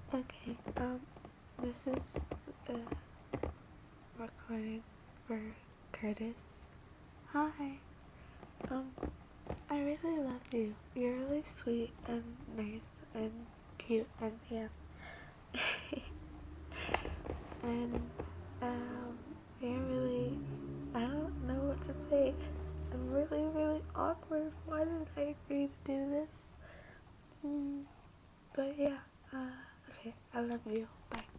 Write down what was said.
Okay, this is the recording for Curtis. Hi. Um, I really love you. You're really sweet and nice and cute and yeah. and, um, you're really, I don't know what to say. I'm really, really awkward. Why did I agree to do this? But yeah, okay, I love you. Bye.